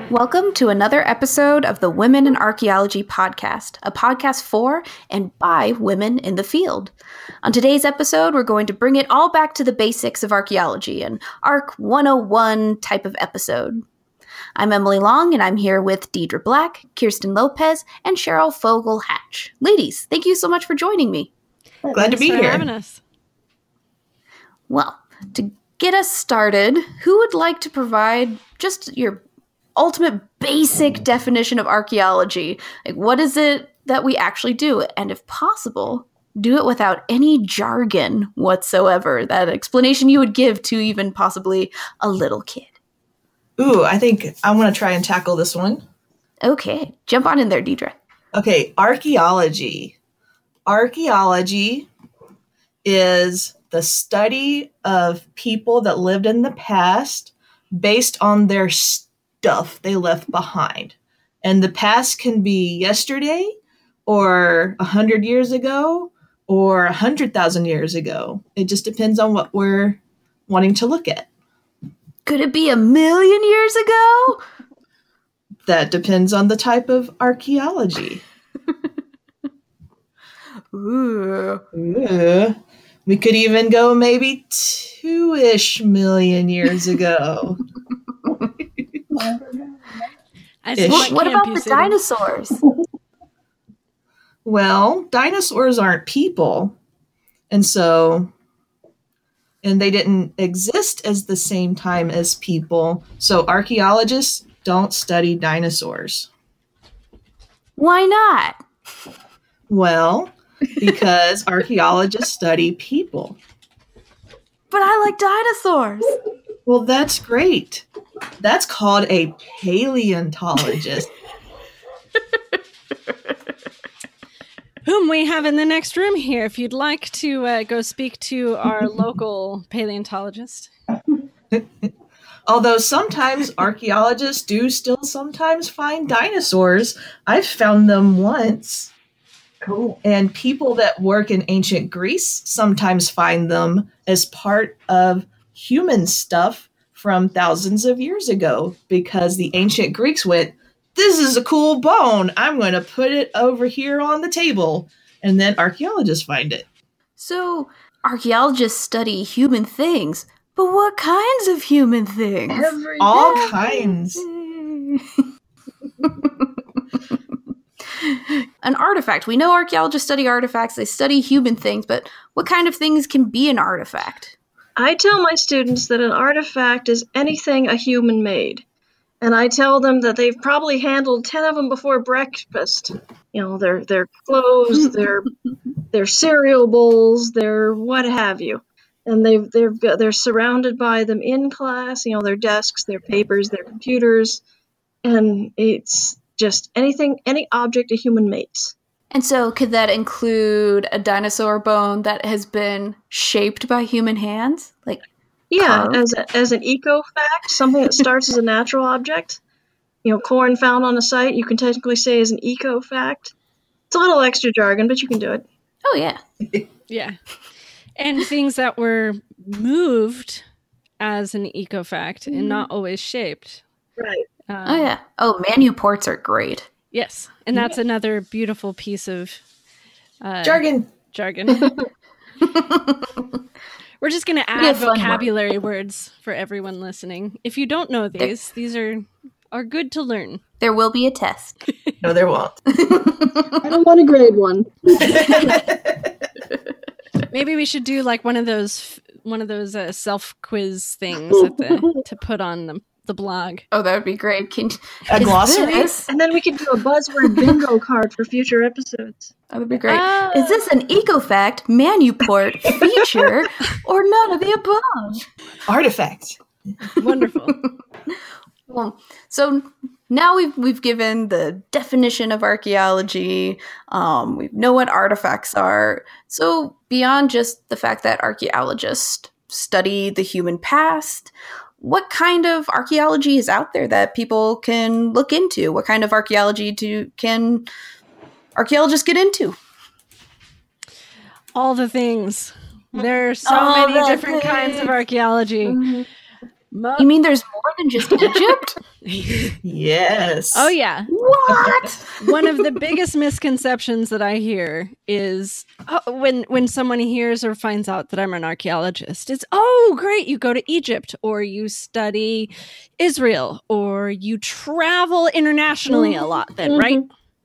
Welcome to another episode of the Women in Archaeology podcast, a podcast for and by women in the field. On today's episode, we're going to bring it all back to the basics of archaeology, an ARC 101 type of episode. I'm Emily Long, and I'm here with Deidre Black, Kirsten Lopez, and Cheryl Fogel Hatch. Ladies, thank you so much for joining me. Glad to be here. Having us. Well, to get us started, who would like to provide just your ultimate basic definition of archaeology? Like, what is it that we actually do? And if possible, do it without any jargon whatsoever. That explanation you would give to even possibly a little kid. Ooh, I think I want to try and tackle this one. Okay, jump on in there, Deidre. Okay, archaeology. Archaeology is the study of people that lived in the past based on their stuff they left behind. And the past can be yesterday or 100 years ago or 100,000 years ago. It just depends on what we're wanting to look at. Could it be 1,000,000 years ago? That depends on the type of archaeology. Ooh. We could even go maybe 2-ish million years ago. What about the dinosaurs? Well, dinosaurs aren't people. And they didn't exist as the same time as people. So archaeologists don't study dinosaurs. Why not? Well, because archaeologists study people. But I like dinosaurs. Well, that's great. That's called a paleontologist. Whom we have in the next room here, if you'd like to go speak to our local paleontologist. Although sometimes archaeologists do still sometimes find dinosaurs. I've found them once. Cool. And people that work in ancient Greece sometimes find them as part of human stuff from thousands of years ago, because the ancient Greeks went, "This is a cool bone. I'm going to put it over here on the table." And then archaeologists find it. So, archaeologists study human things, but what kinds of human things? All kinds. An artifact. We know archaeologists study artifacts. They study human things, but what kind of things can be an artifact? I tell my students that an artifact is anything a human made. And I tell them that they've probably handled 10 of them before breakfast. You know, their clothes, their cereal bowls, their what have you. And they're surrounded by them in class, you know, their desks, their papers, their computers. And it's just anything, any object a human makes. And so could that include a dinosaur bone that has been shaped by human hands? Like, yeah, carved? as an eco-fact, something that starts as a natural object. You know, corn found on a site, you can technically say is an eco-fact. It's a little extra jargon, but you can do it. Oh, yeah. Yeah. And things that were moved as an eco-fact and not always shaped. Right. Oh, yeah. Oh, manuports are great. Yes. And that's another beautiful piece of Jargon. We're just going to add vocabulary words for everyone listening. If you don't know these are good to learn. There will be a test. No, there won't. I don't want to grade one. Maybe we should do like one of those self-quiz things to put on the blog. Oh, that would be great. A glossary? And then we can do a buzzword bingo card for future episodes. That would be great. Is this an eco-fact, manuport, feature, or none of the above? Artifact. Wonderful. Well, so now we've given the definition of archaeology. We know what artifacts are. So beyond just the fact that archaeologists study the human past, what kind of archaeology is out there that people can look into? What kind of archaeology can archaeologists get into? All the things. There are so many different kinds of archaeology. You mean there's more than just Egypt? Yes. Oh yeah. What? One of the biggest misconceptions that I hear is when someone hears or finds out that I'm an archaeologist, it's, oh, great, you go to Egypt or you study Israel or you travel internationally a lot then, right?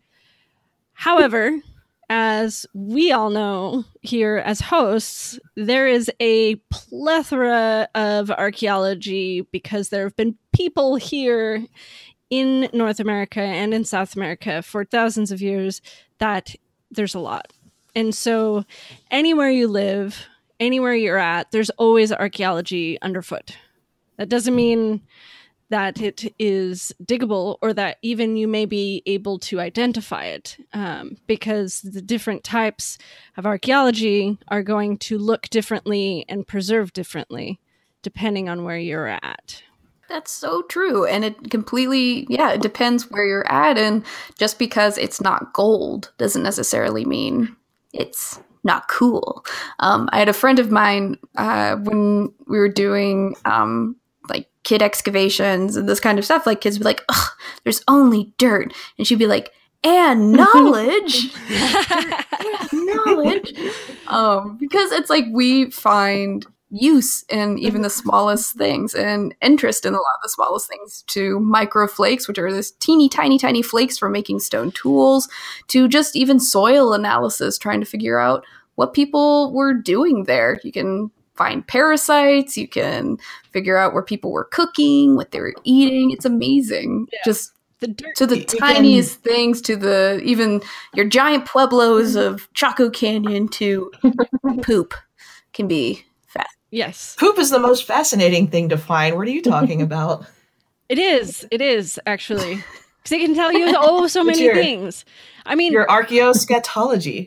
However, as we all know here as hosts, there is a plethora of archaeology because there have been people here in North America and in South America for thousands of years that there's a lot. And so anywhere you live, anywhere you're at, there's always archaeology underfoot. That doesn't mean that it is diggable or that even you may be able to identify it, because the different types of archaeology are going to look differently and preserve differently depending on where you're at. That's so true. And it completely, it depends where you're at. And just because it's not gold doesn't necessarily mean it's not cool. I had a friend of mine when we were doing like kid excavations and this kind of stuff, like kids would be like, ugh, there's only dirt. And she'd be like, and knowledge. And knowledge. Because it's like we find use in even the smallest things and interest in a lot of the smallest things, to microflakes, which are this teeny tiny flakes for making stone tools, to just even soil analysis, trying to figure out what people were doing there. You can find parasites, you can figure out where people were cooking, what they were eating. It's amazing. Yeah. Just the dirt, to the tiniest things, to the even your giant pueblos of Chaco Canyon, to poop can be fast. Yes. Poop is the most fascinating thing to find. What are you talking about? It is actually. Because it can tell you so many things. I mean, your archaeoscatology.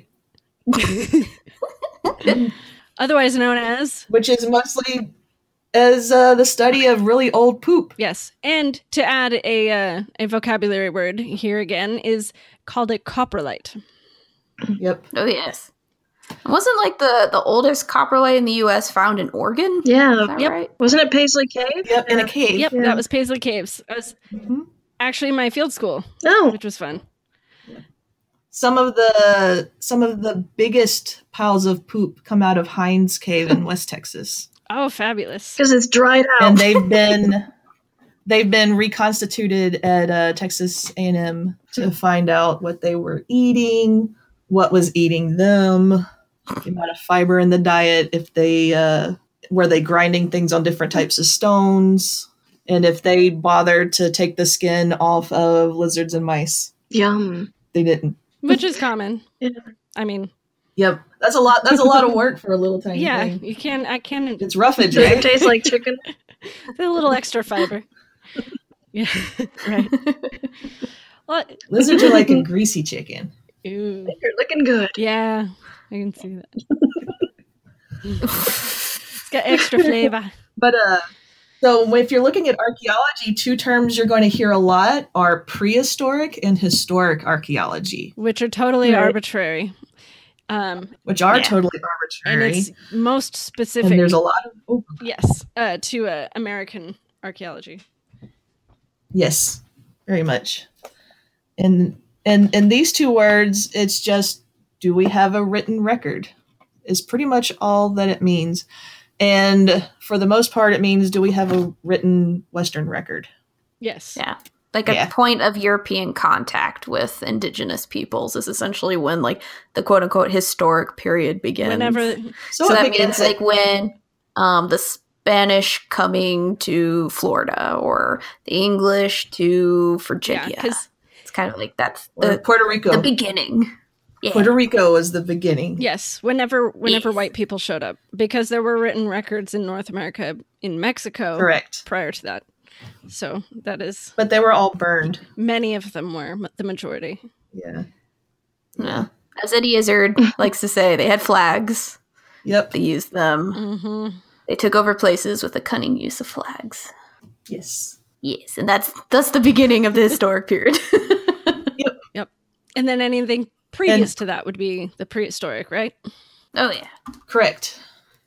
Otherwise known as? Which is mostly as the study of really old poop. Yes. And to add a vocabulary word here again, is called a coprolite. Yep. Oh, yes. Wasn't like the oldest coprolite in the U.S. found in Oregon? Yeah. Yep. Right? Wasn't it Paisley Cave? Yep, in a cave. Yep, yeah. That was Paisley Caves. It was actually my field school. Oh. Which was fun. Some of the biggest piles of poop come out of Hines Cave in West Texas. Oh, fabulous! Because it's dried out, and they've been reconstituted at Texas A&M to find out what they were eating, what was eating them, the amount of fiber in the diet, if they were they grinding things on different types of stones, and if they bothered to take the skin off of lizards and mice. Yum. They didn't. Which is common. Yeah. I mean, yep, that's a lot of work for a little tiny thing. You can. I can. It's roughage, Does right? it taste like chicken? A little extra fiber. Yeah, right. Well, lizards are like a greasy chicken. Ooh. You're looking good. Yeah, I can see that. It's got extra flavor. But so if you're looking at archaeology, two terms you're going to hear a lot are prehistoric and historic archaeology, which are totally arbitrary. Which are totally arbitrary. And it's most specific. And there's a lot of to American archaeology. Yes, very much. And these two words, it's just, do we have a written record? Is pretty much all that it means. And for the most part, it means, do we have a written Western record? Yes. Yeah. Like a point of European contact with indigenous peoples is essentially when like the quote unquote historic period begins. So that means like when the Spanish coming to Florida or the English to Virginia. Yeah, it's kind of like that's Puerto Rico. The beginning. Yeah. Puerto Rico was the beginning. Yes, whenever white people showed up, because there were written records in North America, in Mexico, correct, prior to that. So that is. But they were all burned. Many of them were, the majority. Yeah. Yeah. As Eddie Izzard likes to say, they had flags. Yep. They used them. Mm-hmm. They took over places with the cunning use of flags. Yes. Yes, and that's the beginning of the historic period. Yep. And then anything previous to that would be the prehistoric, right? Oh, yeah. Correct.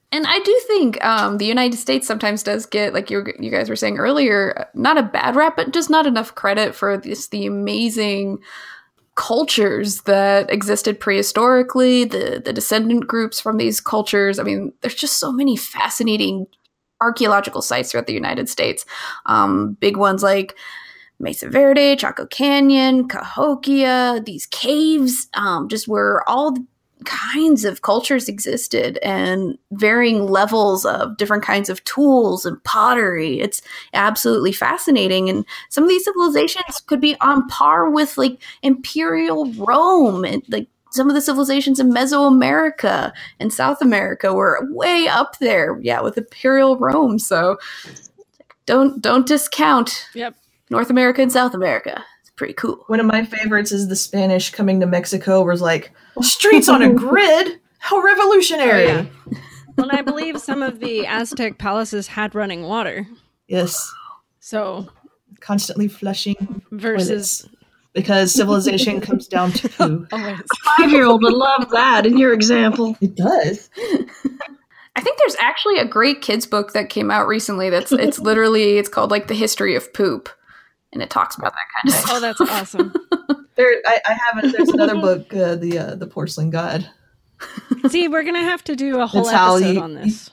And I do think the United States sometimes does get, like you guys were saying earlier, not a bad rap, but just not enough credit for the amazing cultures that existed prehistorically, the descendant groups from these cultures. I mean, there's just so many fascinating archaeological sites throughout the United States. Big ones like Mesa Verde, Chaco Canyon, Cahokia, these caves, just where all kinds of cultures existed and varying levels of different kinds of tools and pottery. It's absolutely fascinating. And some of these civilizations could be on par with like imperial Rome, and like some of the civilizations in Mesoamerica and South America were way up there, with imperial Rome. So don't discount North America and South America. It's pretty cool. One of my favorites is the Spanish coming to Mexico, where it's like, streets on a grid? How revolutionary. Oh, yeah. Well, I believe some of the Aztec palaces had running water. Yes. So constantly flushing versus toilets, because civilization comes down to poo. Always. A 5-year-old would love that in your example. It does. I think there's actually a great kids book that came out recently it's called like The History of Poop, and it talks about that kind of stuff. Oh, that's awesome. There's another book, the Porcelain God. See, we're gonna have to do a whole That's how episode on this.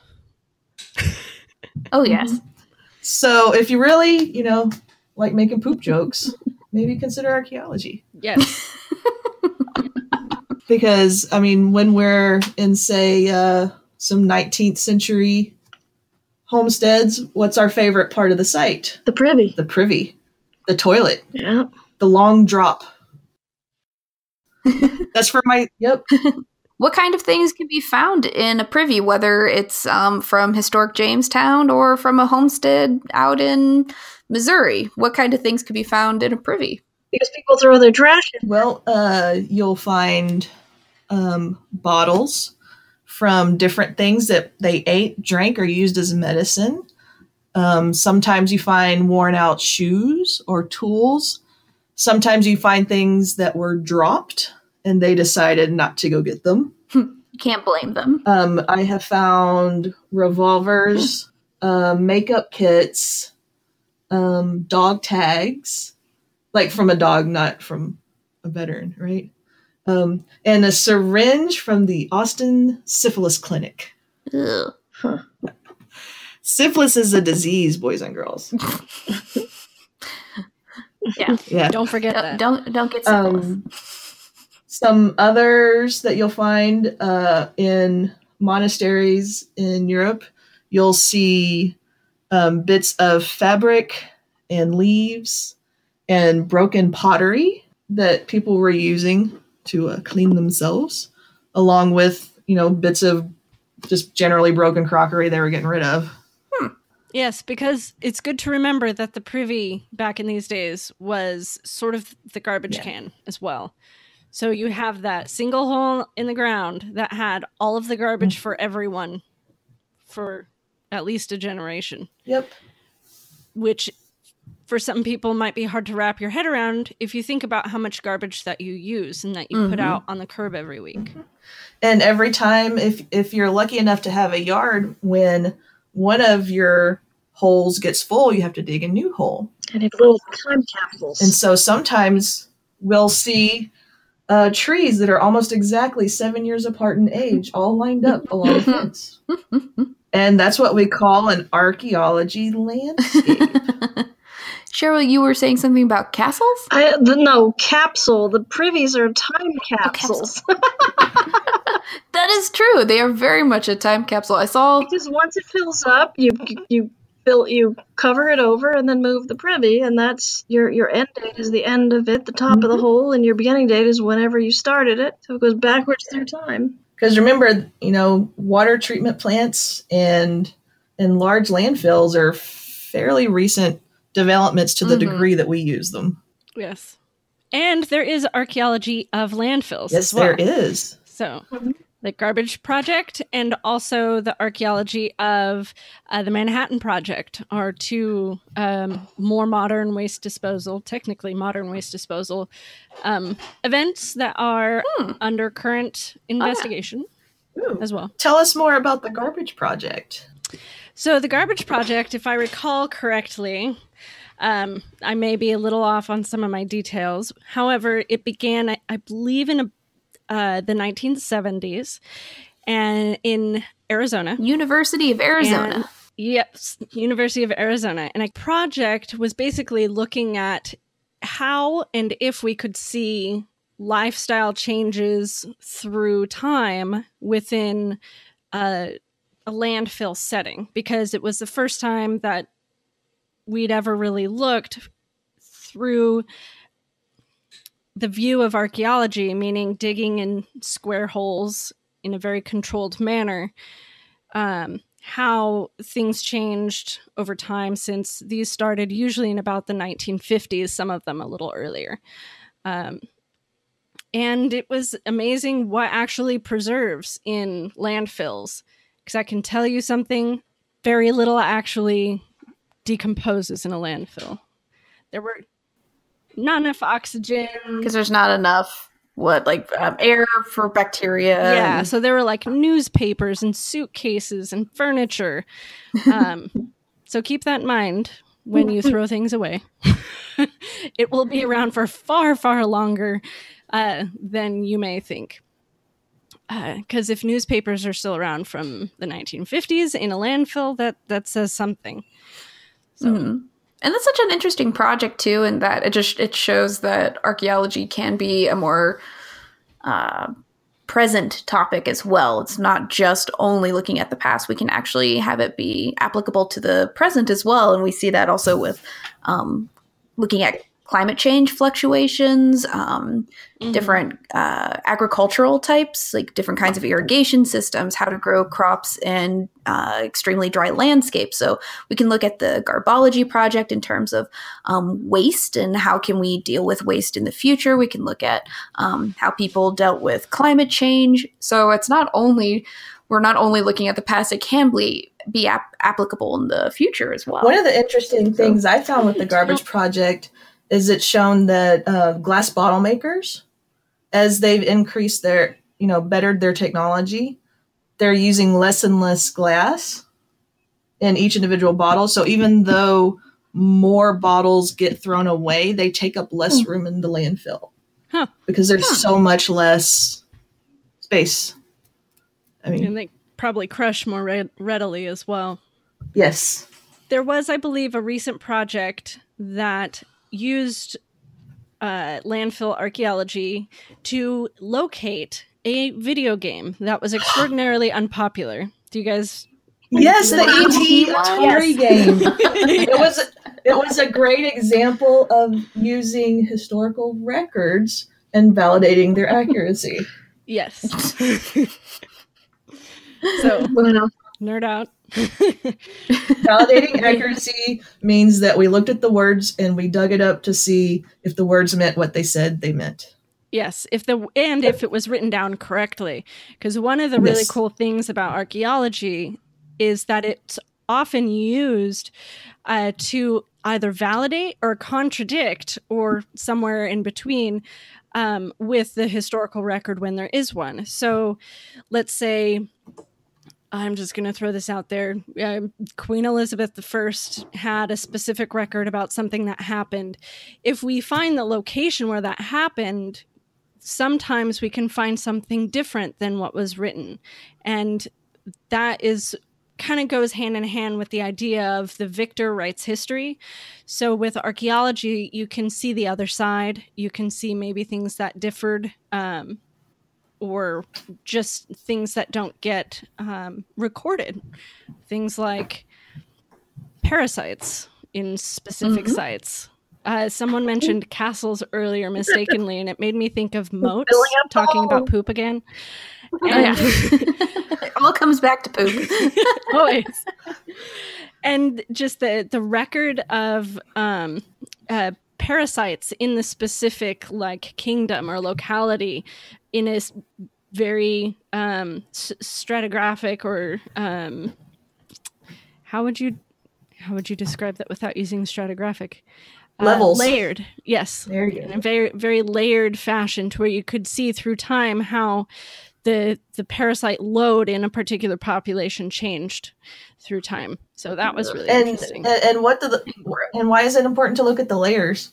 Oh yes. So if you really, like making poop jokes, maybe consider archaeology. Yes. Because, I mean, when we're in, say, some 19th century homesteads, what's our favorite part of the site? The privy. The privy. The toilet. Yeah. The long drop. That's for my, yep. What kind of things can be found in a privy, whether it's from historic Jamestown or from a homestead out in Missouri? What kind of things could be found in a privy? Because people throw their trash in. Well, you'll find bottles from different things that they ate, drank, or used as medicine. Sometimes you find worn out shoes or tools. Sometimes you find things that were dropped and they decided not to go get them. You can't blame them. I have found revolvers, makeup kits, dog tags, like from a dog, not from a veteran, right? And a syringe from the Austin Syphilis Clinic. Ugh. Huh. Syphilis is a disease, boys and girls. Yeah. Don't forget that. Don't get syphilis. Some others that you'll find in monasteries in Europe, you'll see bits of fabric and leaves and broken pottery that people were using to clean themselves, along with, bits of just generally broken crockery they were getting rid of. Yes, because it's good to remember that the privy back in these days was sort of the garbage can as well. So you have that single hole in the ground that had all of the garbage for everyone for at least a generation. Yep. Which for some people might be hard to wrap your head around if you think about how much garbage that you use and that you put out on the curb every week. And every time, if you're lucky enough to have a yard, when one of your holes gets full, you have to dig a new hole. And have little time capsules. And so sometimes we'll see trees that are almost exactly 7 years apart in age, all lined up along the fence. And that's what we call an archaeology landscape. Cheryl, you were saying something about castles? No, capsule. The privies are time capsules. That is true. They are very much a time capsule. I saw Because once it fills up, you cover it over and then move the privy, and that's your end date is the end of it, the top of the hole, and your beginning date is whenever you started it. So it goes backwards through time. Because remember, water treatment plants and large landfills are fairly recent developments to the degree that we use them. Yes. And there is archaeology of landfills Yes, as well. there is. So the Garbage Project and also the archaeology of the Manhattan Project are two more modern waste disposal, technically modern waste disposal events that are under current investigation. Ooh. as well. Tell us more about the Garbage Project. So the Garbage Project, if I recall correctly, I may be a little off on some of my details. However, it began, I believe, in the 1970s and in Arizona. University of Arizona. Yes, University of Arizona. And a project was basically looking at how and if we could see lifestyle changes through time within a landfill setting, because it was the first time that we'd ever really looked through the view of archaeology, meaning digging in square holes in a very controlled manner, how things changed over time, since these started usually in about the 1950s, some of them a little earlier. And it was amazing what actually preserves in landfills, because I can tell you something, very little actually decomposes in a landfill. There were not enough oxygen. Because there's not enough, air for bacteria. Yeah, so there were like newspapers and suitcases and furniture. So keep that in mind when you throw things away. It will be around for far, far longer than you may think. Because if newspapers are still around from the 1950s in a landfill, that says something. So. Mm-hmm. And that's such an interesting project too, in that it shows that archaeology can be a more present topic as well. It's not just only looking at the past. We can actually have it be applicable to the present as well. And we see that also with looking at climate change fluctuations, different agricultural types, like different kinds of irrigation systems, how to grow crops in extremely dry landscapes. So we can look at the Garbology project in terms of waste and how can we deal with waste in the future. We can look at how people dealt with climate change. So it's we're not only looking at the past, it can be applicable in the future as well. One of the interesting things I found with the Garbage Project is it's shown that glass bottle makers, as they've increased their, bettered their technology, they're using less and less glass in each individual bottle. So even though more bottles get thrown away, they take up less room in the landfill because there's so much less space. And they probably crush more readily as well. Yes. There was, I believe, a recent project that used landfill archaeology to locate a video game that was extraordinarily unpopular. Do you guys? Yes, the E.T. Atari game. It was a great example of using historical records and validating their accuracy. Yes. So, nerd out. Validating accuracy means that we looked at the words and we dug it up to see if the words meant what they said they meant. Yes, if it was written down correctly. Because one of the really cool things about archaeology is that it's often used to either validate or contradict, or somewhere in between, with the historical record when there is one. So let's say, I'm just going to throw this out there. Queen Elizabeth I had a specific record about something that happened. If we find the location where that happened, sometimes we can find something different than what was written. And that kind of goes hand in hand with the idea of the victor writes history. So with archaeology, you can see the other side. You can see maybe things that differed, or just things that don't get recorded. Things like parasites in specific sites. Someone mentioned castles earlier mistakenly, and it made me think of moats, talking about poop again. And it all comes back to poop. Always. And just the record of parasites in the specific kingdom or locality in a very stratigraphic, or how would you describe that without using stratigraphic? Levels. Layered. Yes. There you go. In a very, very layered fashion, to where you could see through time how the parasite load in a particular population changed through time. So that was really interesting. And why is it important to look at the layers?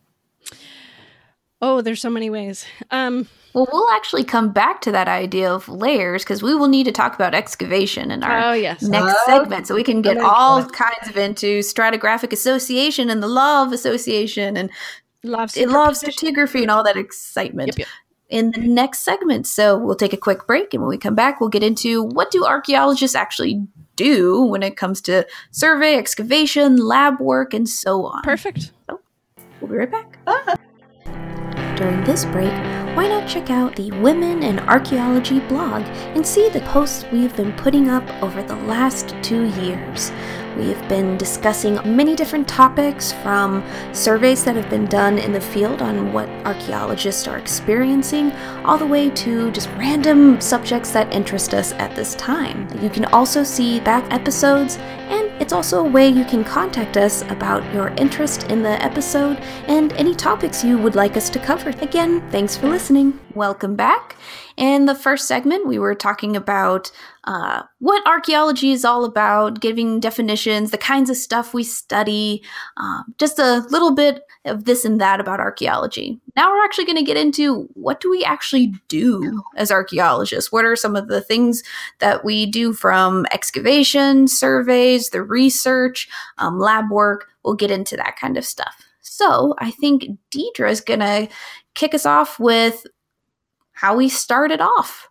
Oh, there's so many ways. Well, we'll actually come back to that idea of layers because we will need to talk about excavation in our next segment. So we can get all kinds of into stratigraphic association and the law of association and love stratigraphy and all that excitement in the next segment. So we'll take a quick break, and when we come back, we'll get into what do archaeologists actually do when it comes to survey, excavation, lab work, and so on. Perfect. So we'll be right back. During this break, why not check out the Women in Archaeology blog and see the posts we've been putting up over the last 2 years. We have been discussing many different topics, from surveys that have been done in the field on what archaeologists are experiencing, all the way to just random subjects that interest us at this time. You can also see back episodes, and it's also a way you can contact us about your interest in the episode and any topics you would like us to cover. Again, thanks for listening. Welcome back. In the first segment, we were talking about what archaeology is all about, giving definitions, the kinds of stuff we study, just a little bit of this and that about archaeology. Now we're actually going to get into what do we actually do as archaeologists? What are some of the things that we do, from excavation, surveys, the research, lab work? We'll get into that kind of stuff. So I think Deidre is going to kick us off with how we started off.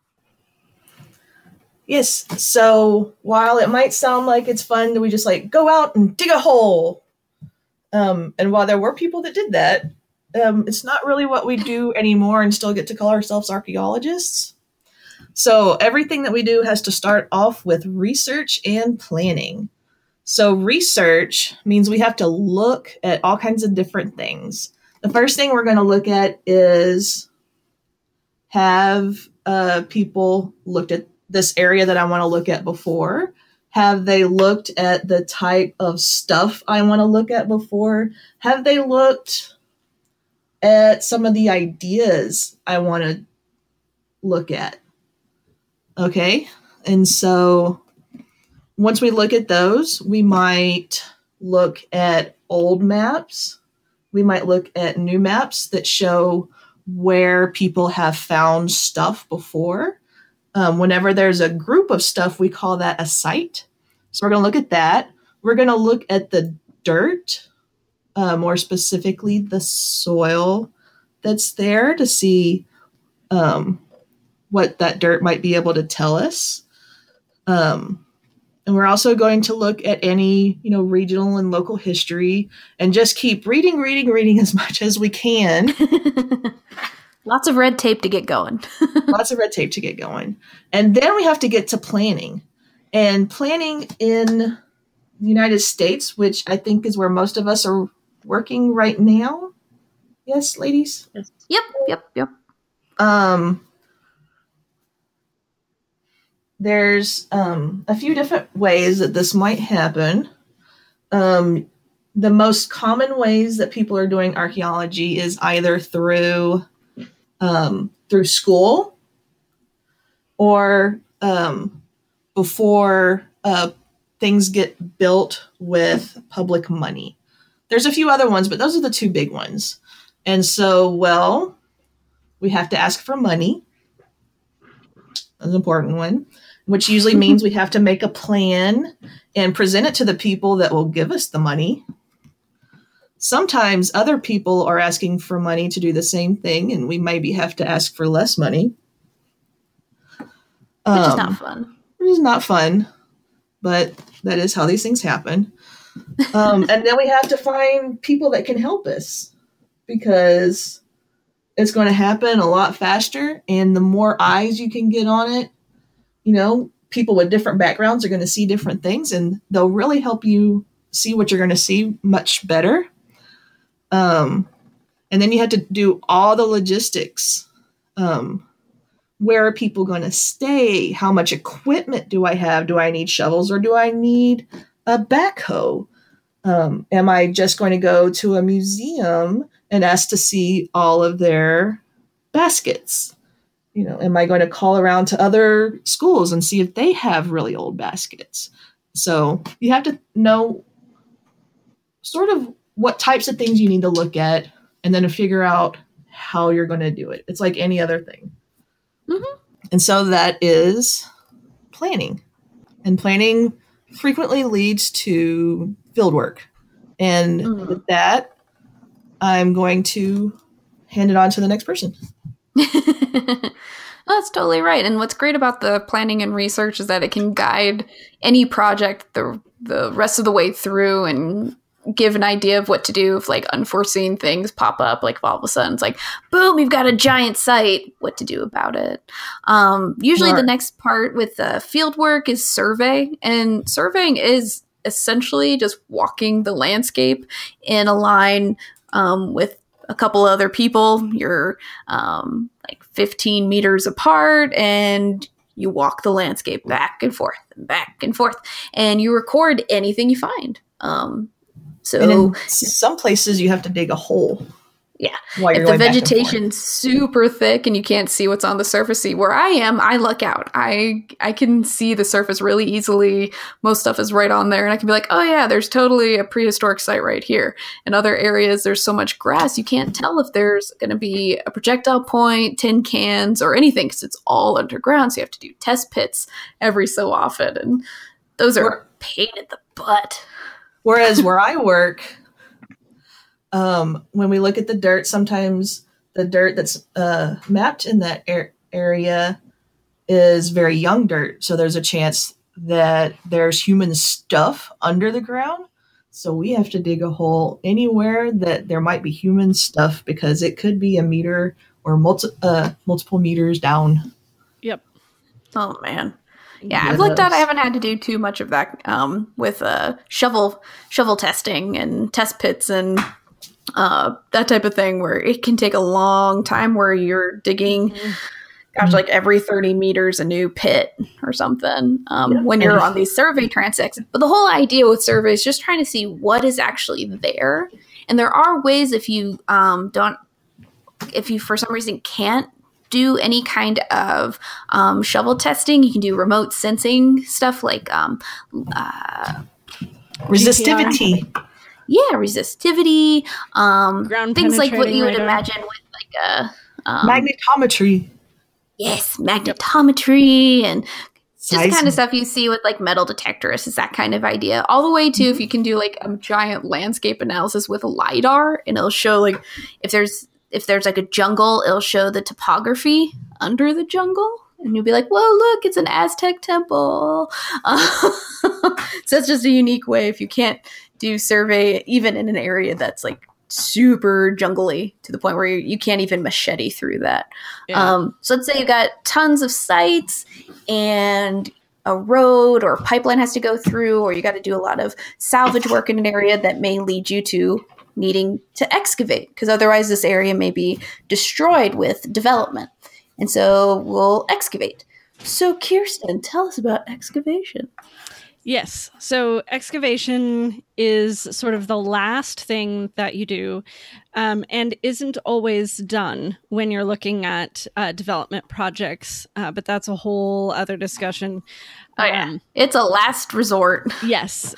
Yes. So while it might sound like it's fun, we just go out and dig a hole. And while there were people that did that, it's not really what we do anymore and still get to call ourselves archaeologists. So everything that we do has to start off with research and planning. So research means we have to look at all kinds of different things. The first thing we're going to look at is, have people looked at this area that I want to look at before? Have they looked at the type of stuff I want to look at before? Have they looked at some of the ideas I want to look at? Okay. And so once we look at those, we might look at old maps. We might look at new maps that show where people have found stuff before. Whenever there's a group of stuff, we call that a site. So we're going to look at that. We're going to look at the dirt, more specifically the soil that's there, to see what that dirt might be able to tell us. And we're also going to look at any, regional and local history, and just keep reading as much as we can. Lots of red tape to get going. Lots of red tape to get going. And then we have to get to planning. And planning in the United States, which I think is where most of us are working right now. Yes, ladies? Yep. There's a few different ways that this might happen. The most common ways that people are doing archaeology is either through school, or before things get built with public money. There's a few other ones, but those are the two big ones. And so, we have to ask for money. That's an important one, which usually means we have to make a plan and present it to the people that will give us the money. Sometimes other people are asking for money to do the same thing, and we maybe have to ask for less money. Which is not fun. Which is not fun, but that is how these things happen. And then we have to find people that can help us, because it's going to happen a lot faster, and the more eyes you can get on it, people with different backgrounds are going to see different things, and they'll really help you see what you're going to see much better. And then you have to do all the logistics. Where are people going to stay? How much equipment do I have? Do I need shovels, or do I need a backhoe? Am I just going to go to a museum and ask to see all of their baskets? Am I going to call around to other schools and see if they have really old baskets? So you have to know sort of what types of things you need to look at, and then to figure out how you're going to do it. It's like any other thing. Mm-hmm. And so that is planning. And planning frequently leads to field work. And with that, I'm going to hand it on to the next person. That's totally right. And what's great about the planning and research is that it can guide any project the rest of the way through and give an idea of what to do if like unforeseen things pop up. Like if all of a sudden it's like, boom, we've got a giant site, what to do about it. Usually the next part with field work is survey. And surveying is essentially just walking the landscape in a line with a couple other people. You're like 15 meters apart, and you walk the landscape back and forth and back and forth, and you record anything you find. So and in some places you have to dig a hole. Yeah. If the vegetation's super thick and you can't see what's on the surface, where I am, I luck out. I can see the surface really easily. Most stuff is right on there. And I can be like, oh yeah, there's totally a prehistoric site right here. In other areas, there's so much grass, you can't tell if there's going to be a projectile point, tin cans, or anything, because it's all underground. So you have to do test pits every so often. And those are a pain in the butt. Whereas where I work, when we look at the dirt, sometimes the dirt that's mapped in that area is very young dirt. So there's a chance that there's human stuff under the ground. So we have to dig a hole anywhere that there might be human stuff, because it could be a meter or multiple meters down. Yep. Oh, man. Yeah, I've looked at. I haven't had to do too much of that with shovel testing and test pits and that type of thing, where it can take a long time, where you're digging, like every 30 meters a new pit or something when you're on these survey transects. But the whole idea with survey is just trying to see what is actually there. And there are ways if you for some reason can't do any kind of shovel testing, you can do remote sensing stuff like resistivity. Yeah, resistivity. Ground things like what you would radar. imagine with like a magnetometry. Yes, magnetometry and just kind Seismic. of stuff you see with like metal detectors is that kind of idea. All the way to if you can do like a giant landscape analysis with a LiDAR, and it'll show like if there's like a jungle, it'll show the topography under the jungle. And you'll be like, whoa, look, it's an Aztec temple. So it's just a unique way if you can't do survey, even in an area that's like super jungly to the point where you can't even machete through that. Yeah. So let's say you got tons of sites and a road or a pipeline has to go through, or you got to do a lot of salvage work in an area that may lead you to needing to excavate, because otherwise this area may be destroyed with development. And so we'll excavate. So Kirsten, tell us about excavation. Yes. So excavation is sort of the last thing that you do, and isn't always done when you're looking at development projects. But that's a whole other discussion. Oh, yeah. It's a last resort. Yes.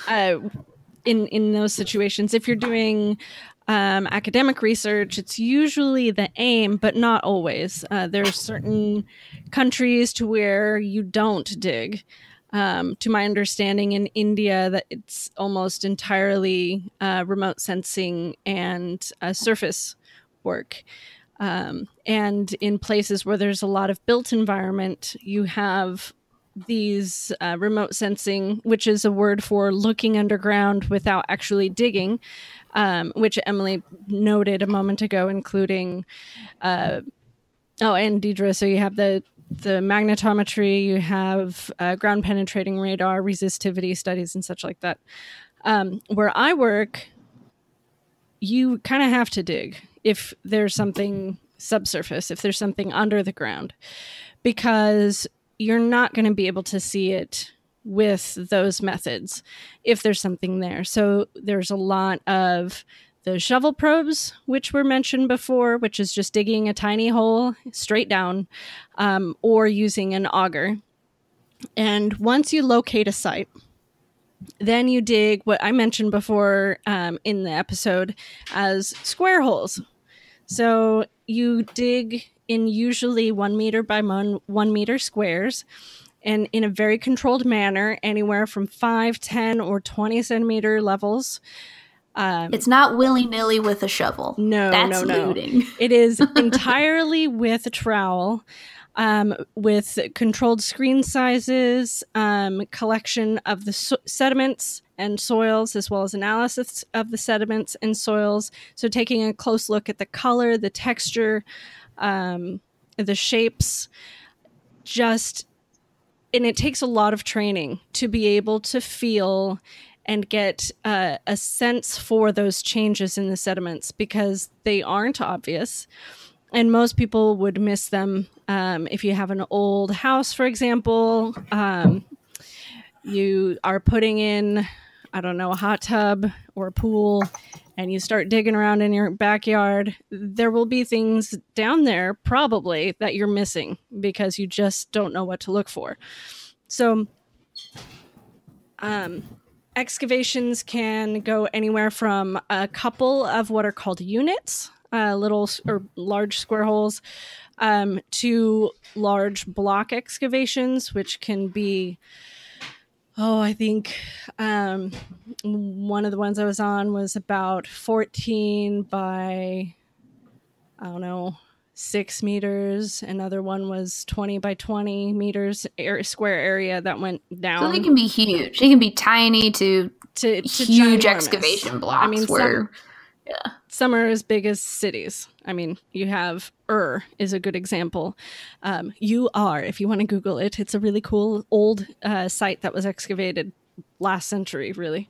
In those situations, if you're doing academic research, it's usually the aim, but not always. There's certain countries to where you don't dig. To my understanding, in India, that it's almost entirely remote sensing and surface work. And in places where there's a lot of built environment, you have these remote sensing, which is a word for looking underground without actually digging, which Emily noted a moment ago, including, and Deidre, so you have the magnetometry, you have ground penetrating radar, resistivity studies, and such like that. Where I work, you kind of have to dig if there's something subsurface, if there's something under the ground, because you're not going to be able to see it with those methods if there's something there. So there's a lot of the shovel probes, which were mentioned before, which is just digging a tiny hole straight down, or using an auger. And once you locate a site, then you dig what I mentioned before in the episode as square holes. So you dig in usually 1 meter by 1 meter squares, and in a very controlled manner, anywhere from 5, 10, or 20 centimeter levels. It's not willy-nilly with a shovel. No, That's no. looting. It is entirely with a trowel, with controlled screen sizes, collection of the sediments and soils, as well as analysis of the sediments and soils. So taking a close look at the color, the texture, the shapes, and it takes a lot of training to be able to feel and get a sense for those changes in the sediments, because they aren't obvious. And most people would miss them. If you have an old house, for example, you are putting in, I don't know, a hot tub or a pool, and you start digging around in your backyard, there will be things down there probably that you're missing because you just don't know what to look for. So excavations can go anywhere from a couple of what are called units, little or large square holes, to large block excavations, which can be, I think one of the ones I was on was about 14 by, 6 meters. Another one was 20 by 20 meters square area that went down. So they can be huge. They can be tiny to huge ginormous excavation blocks. I mean, some are as big as cities. I mean, you have is a good example. UR, if you want to Google it, it's a really cool old site that was excavated last century, really.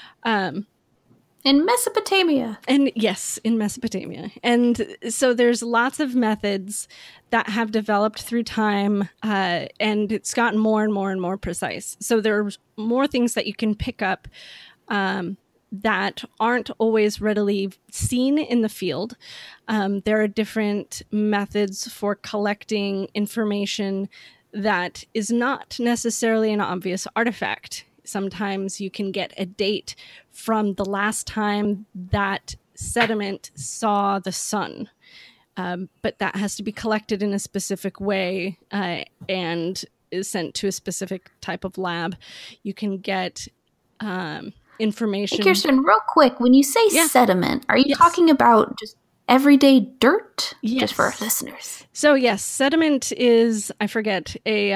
In Mesopotamia. And yes, in Mesopotamia. And so there's lots of methods that have developed through time, and it's gotten more and more and more precise. So there's more things that you can pick up that aren't always readily seen in the field. There are different methods for collecting information that is not necessarily an obvious artifact. Sometimes you can get a date from the last time that sediment saw the sun. But that has to be collected in a specific way and is sent to a specific type of lab. You can get information. Hey, Kirsten, real quick, when you say sediment, are you talking about just everyday dirt? Yes. Just for our listeners. So yes, sediment is, I forget,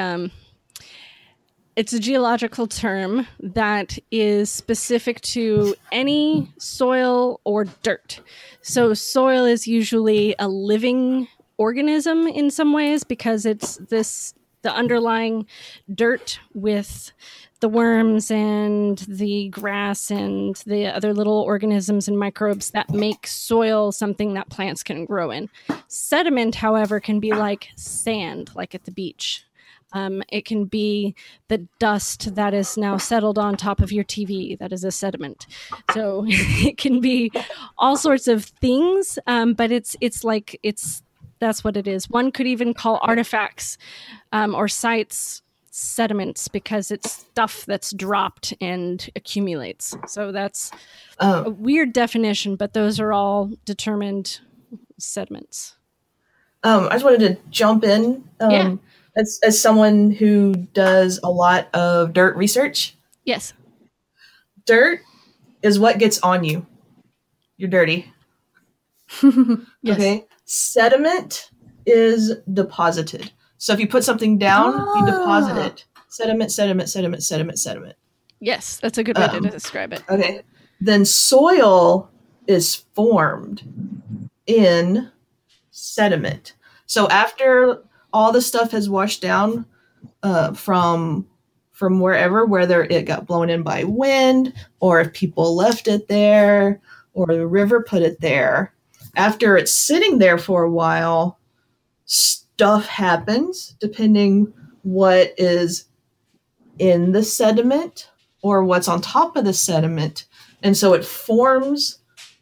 it's a geological term that is specific to any soil or dirt. So soil is usually a living organism in some ways because it's the underlying dirt with the worms and the grass and the other little organisms and microbes that make soil something that plants can grow in. Sediment, however, can be like sand, like at the beach. It can be the dust that is now settled on top of your TV. That is a sediment. So it can be all sorts of things, but that's what it is. One could even call artifacts or sites sediments because it's stuff that's dropped and accumulates. So that's a weird definition, but those are all determined sediments. I just wanted to jump in. As someone who does a lot of dirt research. Yes. Dirt is what gets on you. You're dirty. Yes. Okay. Sediment is deposited. So if you put something down, you deposit it. Sediment, sediment, sediment, sediment, sediment. Yes, that's a good way to describe it. Okay. Then soil is formed in sediment. So after all the stuff has washed down from wherever, whether it got blown in by wind or if people left it there or the river put it there. After it's sitting there for a while, stuff happens depending what is in the sediment or what's on top of the sediment. And so it forms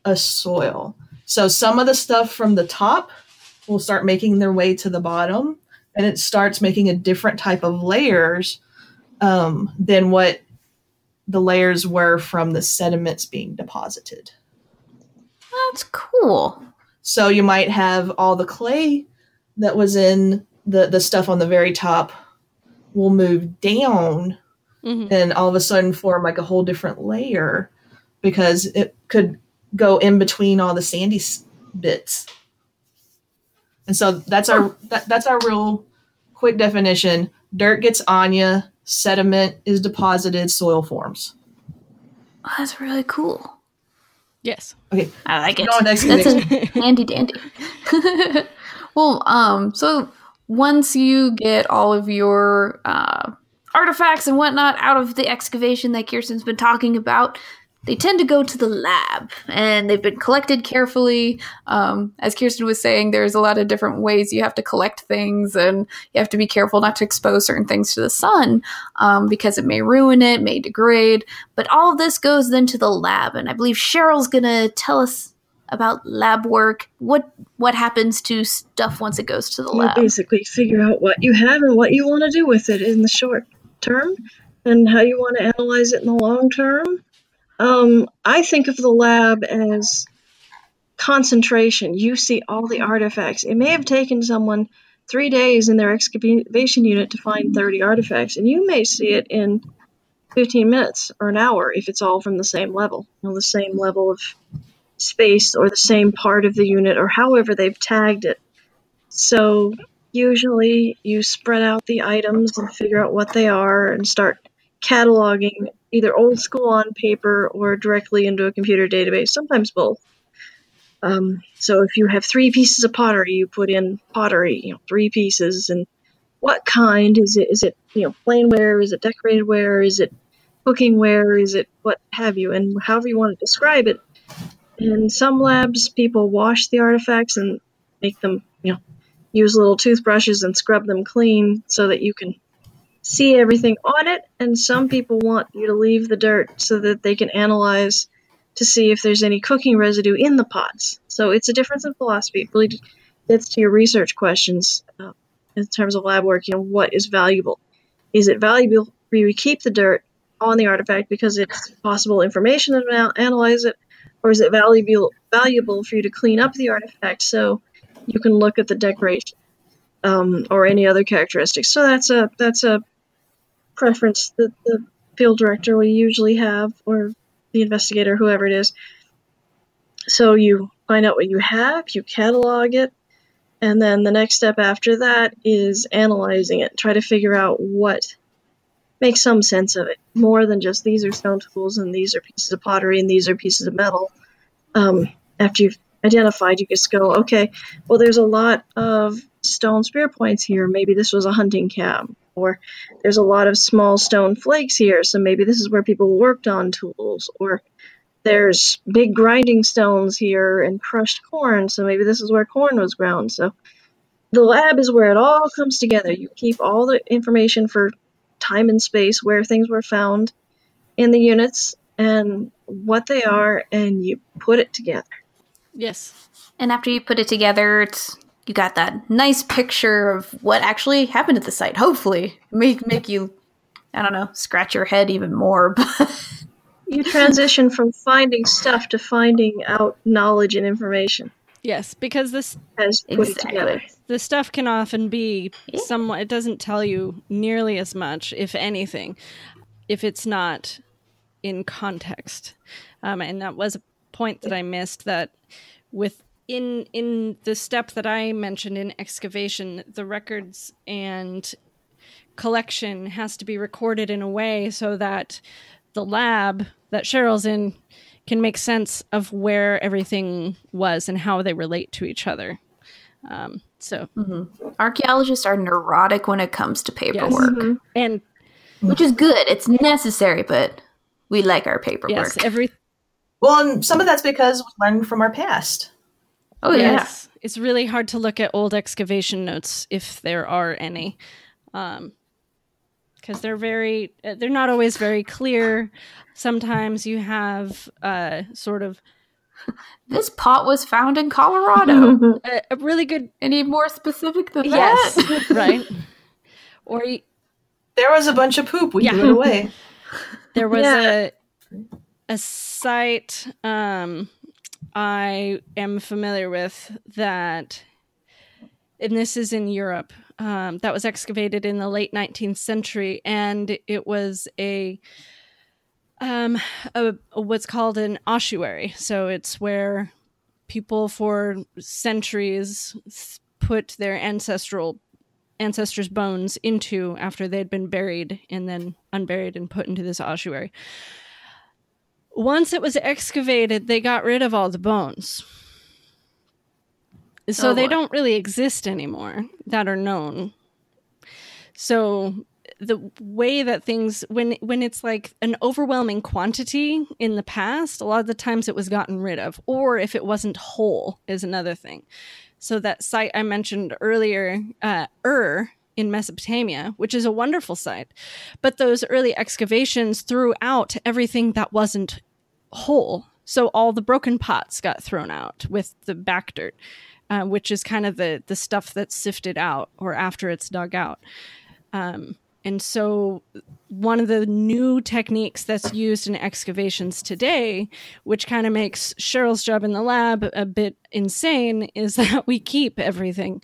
a soil. So some of the stuff from the top will start making their way to the bottom, and it starts making a different type of layers than what the layers were from the sediments being deposited. That's cool. So you might have all the clay that was in the stuff on the very top will move down and all of a sudden form like a whole different layer because it could go in between all the sandy bits. And so that's our real quick definition. Dirt gets on you, sediment is deposited, soil forms. Oh, that's really cool. Yes. Okay. I like it. Go on, That's a handy dandy. Well, so once you get all of your artifacts and whatnot out of the excavation that Kirsten's been talking about, they tend to go to the lab, and they've been collected carefully. As Kirsten was saying, there's a lot of different ways you have to collect things, and you have to be careful not to expose certain things to the sun because it may ruin it, may degrade. But all of this goes then to the lab, and I believe Cheryl's going to tell us about lab work. What happens to stuff once it goes to the lab? You basically figure out what you have and what you want to do with it in the short term, and how you want to analyze it in the long term. I think of the lab as concentration. You see all the artifacts. It may have taken someone 3 days in their excavation unit to find 30 artifacts, and you may see it in 15 minutes or an hour if it's all from the same level, the same level of space or the same part of the unit or however they've tagged it. So usually you spread out the items and figure out what they are and start cataloging either old school on paper or directly into a computer database, sometimes both. So if you have 3 pieces of pottery, you put in pottery, 3 pieces, and what kind is it? Is it, plain ware? Is it decorated ware? Is it cooking ware? Is it what have you? And however you want to describe it. In some labs, people wash the artifacts and make them, use little toothbrushes and scrub them clean so that you can see everything on it, and some people want you to leave the dirt so that they can analyze to see if there's any cooking residue in the pots. So it's a difference in philosophy. It really gets to your research questions in terms of lab work. What is valuable? Is it valuable for you to keep the dirt on the artifact because it's possible information to analyze it, or is it valuable for you to clean up the artifact so you can look at the decoration or any other characteristics? So that's a preference that the field director will usually have, or the investigator, whoever it is. So you find out what you have, you catalog it, and then the next step after that is analyzing it. Try to figure out what makes some sense of it, more than just these are stone tools and these are pieces of pottery and these are pieces of metal. After you've identified, you just go, okay, well, there's a lot of stone spear points here. Maybe this was a hunting cab. Or there's a lot of small stone flakes here, so maybe this is where people worked on tools. Or there's big grinding stones here and crushed corn, so maybe this is where corn was ground. So the lab is where it all comes together. You keep all the information for time and space, where things were found in the units and what they are, and you put it together. Yes. And after you put it together, you got that nice picture of what actually happened at the site. Hopefully, make you, I don't know, scratch your head even more. You transition from finding stuff to finding out knowledge and information. Yes, because this as put it together. The stuff can often be somewhat. It doesn't tell you nearly as much, if anything, if it's not in context. And that was a point that I missed. That in the step that I mentioned in excavation, the records and collection has to be recorded in a way so that the lab that Cheryl's in can make sense of where everything was and how they relate to each other. Archaeologists are neurotic when it comes to paperwork, and which is good. It's necessary, but we like our paperwork. Yes, well, and some of that's because we learned from our past. Oh, yes. Yeah. It's really hard to look at old excavation notes if there are any, because they're not always very clear. Sometimes you have sort of This pot was found in Colorado. A really good, Any more specific than yes, that? right? Or There was a bunch of poop. We Yeah. threw it away. there was Yeah. a site I am familiar with that, and this is in Europe, that was excavated in the late 19th century, and it was a what's called an ossuary. So it's where people for centuries put their ancestors' bones into after they'd been buried and then unburied and put into this ossuary. Once it was excavated, they got rid of all the bones. So Oh, they boy. don't really exist anymore that are known. So the way that things, when it's like an overwhelming quantity in the past, a lot of the times it was gotten rid of, or if it wasn't whole is another thing. So that site I mentioned earlier, in Mesopotamia, which is a wonderful site, but those early excavations threw out everything that wasn't whole. So all the broken pots got thrown out with the back dirt, which is kind of the stuff that's sifted out or after it's dug out. And so one of the new techniques that's used in excavations today, which kind of makes Cheryl's job in the lab a bit insane, is that we keep everything.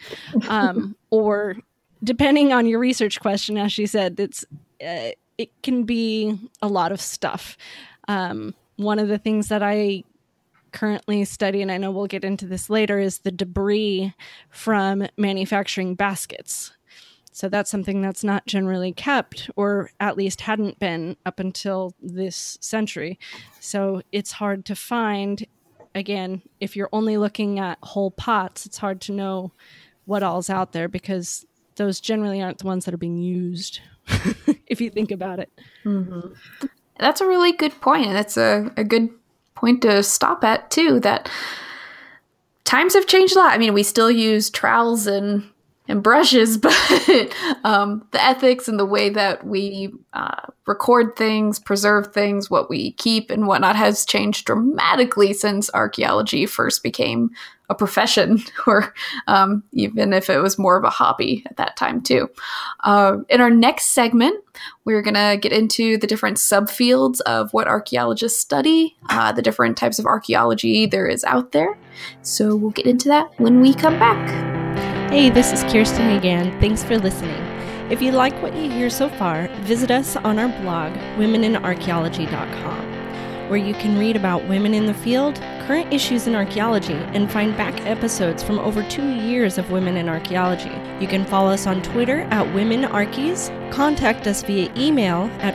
Or depending on your research question, as she said, it can be a lot of stuff. One of the things that I currently study, and I know we'll get into this later, is the debris from manufacturing baskets. So that's something that's not generally kept, or at least hadn't been up until this century. So it's hard to find. Again, if you're only looking at whole pots, it's hard to know what all's out there because those generally aren't the ones that are being used, if you think about it. Mm-hmm. That's a really good point, and that's a good point to stop at, too, that times have changed a lot. I mean, we still use trowels and brushes, but the ethics and the way that we record things, preserve things, what we keep and whatnot has changed dramatically since archaeology first became a profession, or even if it was more of a hobby at that time too. In our next segment, we're going to get into the different subfields of what archaeologists study, the different types of archaeology there is out there. So we'll get into that when we come back. Hey, this is Kirsten again. Thanks for listening. If you like what you hear so far, visit us on our blog, womeninarchaeology.com, where you can read about women in the field, current issues in archaeology, and find back episodes from over 2 years of Women in Archaeology. You can follow us on Twitter at WomenArchies, contact us via email at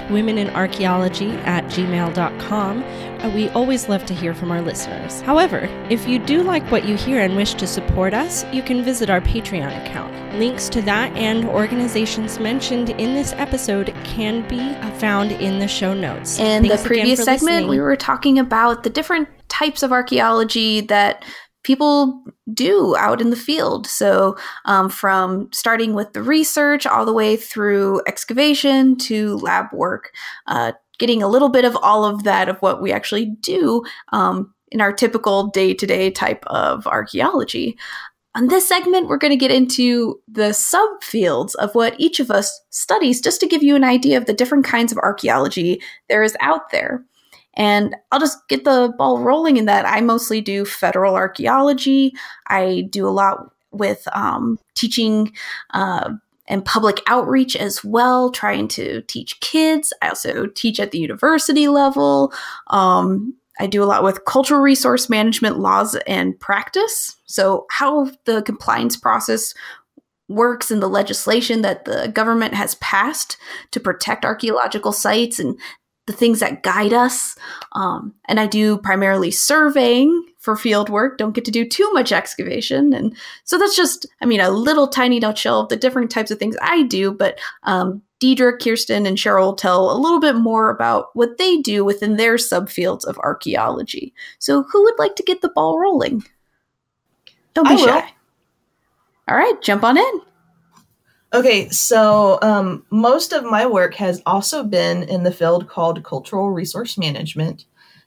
womeninarchaeology@gmail.com. We always love to hear from our listeners. However, if you do like what you hear and wish to support us, you can visit our Patreon account. Links to that and organizations mentioned in this episode can be found in the show notes. In the Thanks again previous for segment, listening. we were talking about the different types of archaeology that people do out in the field. So from starting with the research all the way through excavation to lab work, getting a little bit of all of that of what we actually do in our typical day-to-day type of archaeology. On this segment, we're going to get into the subfields of what each of us studies, just to give you an idea of the different kinds of archaeology there is out there. And I'll just get the ball rolling in that. I mostly do federal archaeology. I do a lot with teaching and public outreach as well, trying to teach kids. I also teach at the university level. I do a lot with cultural resource management laws and practice. So how the compliance process works and the legislation that the government has passed to protect archaeological sites and the things that guide us. And I do primarily surveying for field work, don't get to do too much excavation. And so that's just, a little tiny nutshell of the different types of things I do. But Deidre, Kirsten, and Cheryl will tell a little bit more about what they do within their subfields of archaeology. So who would like to get the ball rolling? Don't be shy. All right, jump on in. Okay, so most of my work has also been in the field called cultural resource management.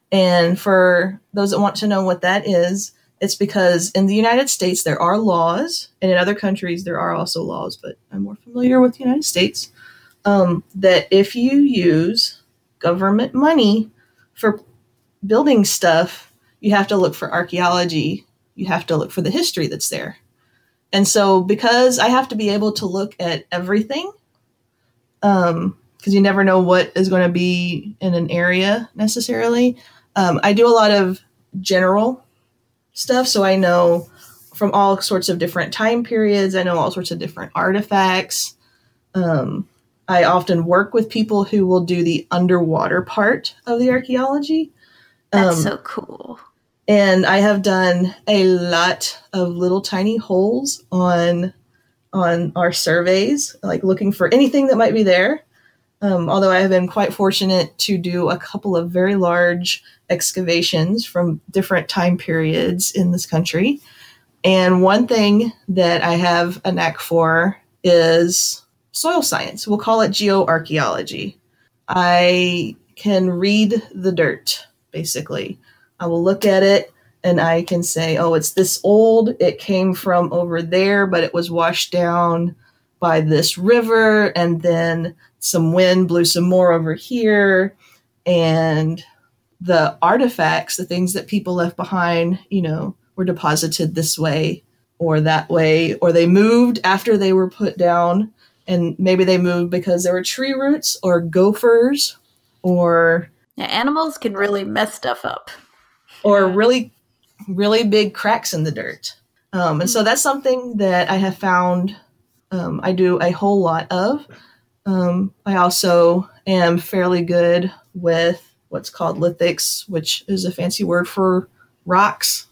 And for those that want to know what that is, it's because in the United States there are laws, and in other countries there are also laws, but I'm more familiar with the United States, that if you use government money for building stuff, you have to look for archaeology. You have to look for the history that's there. And so because I have to be able to look at everything, because you never know what is going to be in an area necessarily, I do a lot of general stuff. So I know from all sorts of different time periods. I know all sorts of different artifacts. I often work with people who will do the underwater part of the archaeology. That's so cool. And I have done a lot of little tiny holes on our surveys, like looking for anything that might be there. Although I have been quite fortunate to do a couple of very large excavations from different time periods in this country. And one thing that I have a knack for is soil science. We'll call it geoarchaeology. I can read the dirt, basically. I will look at it and I can say, oh, it's this old. It came from over there, but it was washed down by this river, and then some wind blew some more over here. And the artifacts, the things that people left behind, were deposited this way or that way, or they moved after they were put down. And maybe they moved because there were tree roots or gophers or... Yeah, animals can really mess stuff up. Or really, really big cracks in the dirt. And so that's something that I have found I do a whole lot of. I also am fairly good with what's called lithics, which is a fancy word for rocks.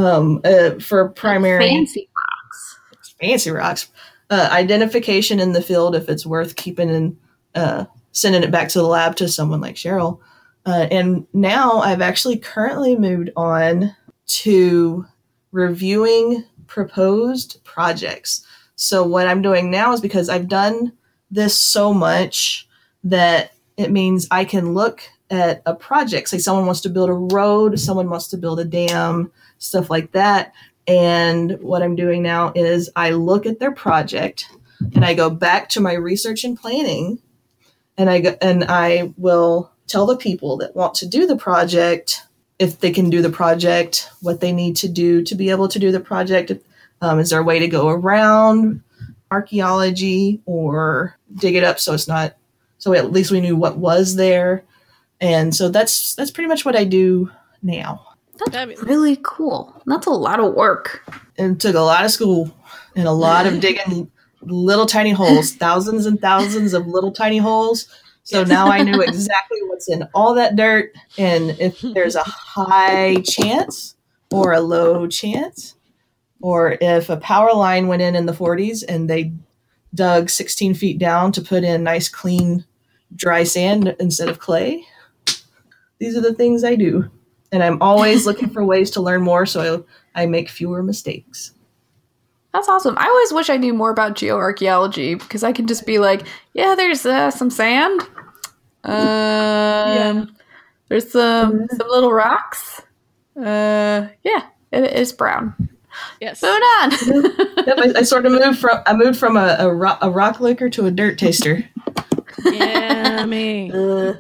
For primary... Fancy rocks. Fancy rocks. Identification in the field, if it's worth keeping and sending it back to the lab to someone like Cheryl. And now I've actually currently moved on to reviewing proposed projects. So what I'm doing now is, because I've done this so much, that it means I can look at a project. Say someone wants to build a road, someone wants to build a dam, stuff like that. And what I'm doing now is I look at their project and I go back to my research and planning, and I will tell the people that want to do the project if they can do the project, what they need to do to be able to do the project. Is there a way to go around archaeology or dig it up so at least we knew what was there. And so that's pretty much what I do now. That's really cool. That's a lot of work. It took a lot of school and a lot of digging little tiny holes, thousands and thousands of little tiny holes. So now I knew exactly what's in all that dirt, and if there's a high chance or a low chance, or if a power line went in the 40s and they dug 16 feet down to put in nice, clean, dry sand instead of clay. These are the things I do. And I'm always looking for ways to learn more so I make fewer mistakes. That's awesome. I always wish I knew more about geoarchaeology, because I can just be like, yeah, there's some sand. There's some little rocks. It's brown. Yes. Moving on. Yep, I sort of moved from a rock licker to a dirt taster. Yeah, me.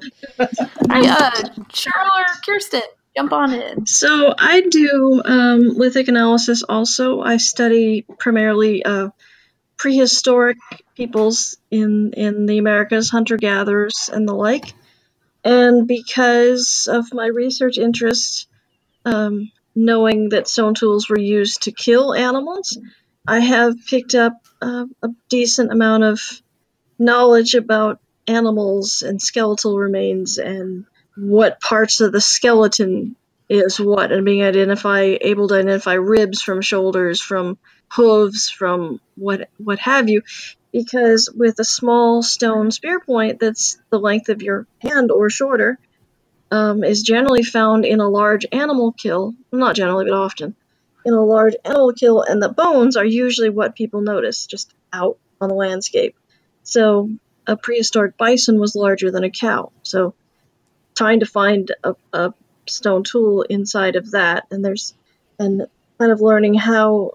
Cheryl or Kirsten, jump on in. So I do lithic analysis also. I study primarily prehistoric peoples in the Americas, hunter-gatherers and the like. And because of my research interests, knowing that stone tools were used to kill animals, I have picked up a decent amount of knowledge about animals and skeletal remains and what parts of the skeleton is what, and being able to identify ribs from shoulders, from hooves, from what have you. Because with a small stone spear point that's the length of your hand or shorter, is generally found in a large animal kill. Not generally, but often. In a large animal kill, and the bones are usually what people notice, just out on the landscape. So a prehistoric bison was larger than a cow. So trying to find a stone tool inside of that, and kind of learning how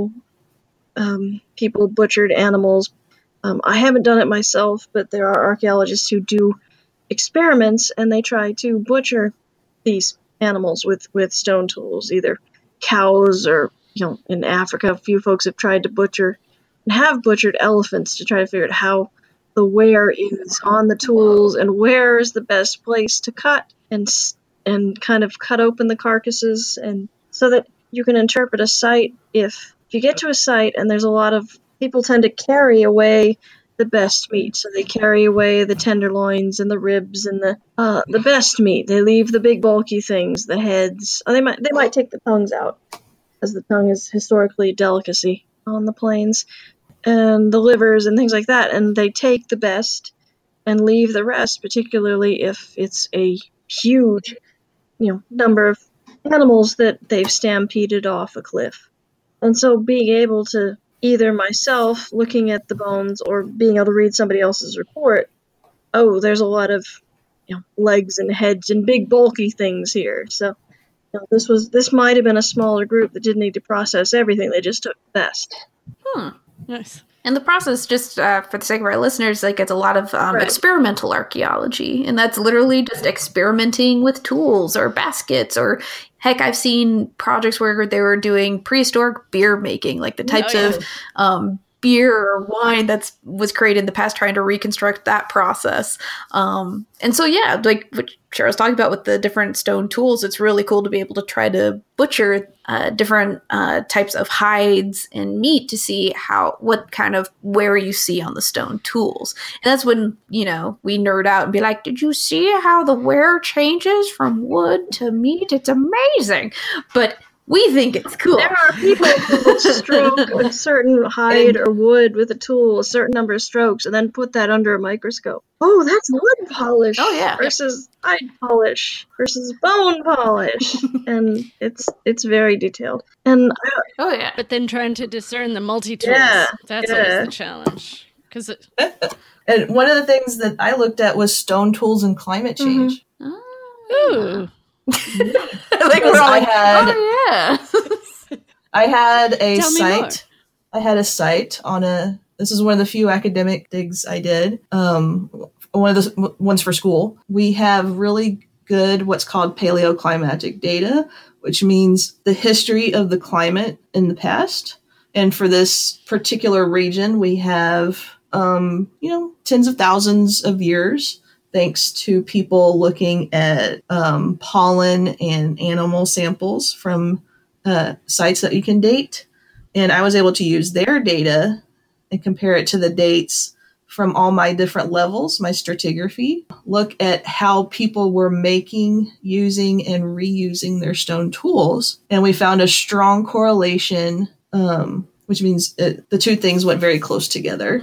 people butchered animals. I haven't done it myself, but there are archaeologists who do experiments, and they try to butcher these animals with stone tools, either cows or, in Africa, a few folks have tried to butcher and have butchered elephants to try to figure out how the wear is on the tools and where is the best place to cut and kind of cut open the carcasses, and so that you can interpret a site. If you get to a site and there's a lot of people tend to carry away the best meat, so they carry away the tenderloins and the ribs and the best meat. They leave the big bulky things, the heads. They might take the tongues out, as the tongue is historically a delicacy on the plains, and the livers and things like that. And they take the best and leave the rest, particularly if it's a huge, number of animals that they've stampeded off a cliff. And so being able to, either myself looking at the bones or being able to read somebody else's report, there's a lot of legs and heads and big bulky things here. So this might have been a smaller group that didn't need to process everything. They just took the best. Nice. And the process, just for the sake of our listeners, it's a lot of experimental archaeology. And that's literally just experimenting with tools or baskets, or heck, I've seen projects where they were doing prehistoric beer making, like the types of beer or wine that was created in the past, trying to reconstruct that process. And so, like what Cheryl's talking about with the different stone tools, it's really cool to be able to try to butcher different types of hides and meat to see what kind of wear you see on the stone tools. And that's when, we nerd out and be like, did you see how the wear changes from wood to meat? It's amazing. But we think it's cool. There are people who will stroke a certain hide or wood with a tool, a certain number of strokes, and then put that under a microscope. Oh, that's wood polish. Oh, yeah. Versus hide polish versus bone polish. And it's very detailed. And But then trying to discern the multi-tools, that's always the challenge. And one of the things that I looked at was stone tools and climate change. Ooh. I had a Tell me site. I had a site on this is one of the few academic digs I did. One of the ones for school. We have really good what's called paleoclimatic data, which means the history of the climate in the past. And for this particular region, we have, tens of thousands of years, thanks to people looking at pollen and animal samples from sites that you can date. And I was able to use their data and compare it to the dates from all my different levels, my stratigraphy, look at how people were making, using, and reusing their stone tools. And we found a strong correlation, which means the two things went very close together,